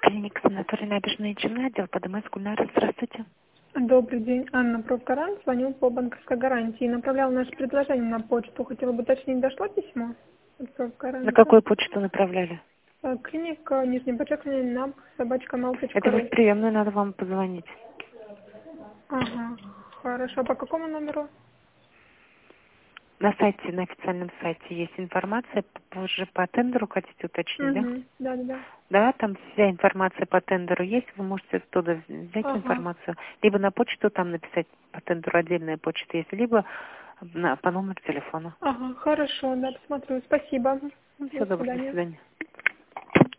Клиника санаторий Набережные Челны, отдел по ДМС Гульнара. Здравствуйте. Добрый день, Анна Профгарант. Звонил по банковской гарантии. Направлял наше предложение на почту. Хотела бы уточнить, дошло письмо от На Профгаранта? какую почту направляли? Клиника, нижнее подчеркивание, НАБ, Это вы собачка.mail.ru. в приемную, надо вам позвонить. Ага, хорошо. По какому номеру? На сайте, на официальном сайте есть информация. Позже по тендеру хотите уточнить, да? Угу, да. Да, там вся информация по тендеру есть. Вы можете оттуда взять Ага, информацию. Либо на почту там написать по тендеру, отдельная почта есть, либо по номеру телефона. ага, хорошо, да, посмотрю. Спасибо. До Всего доброго, до свидания. свидания.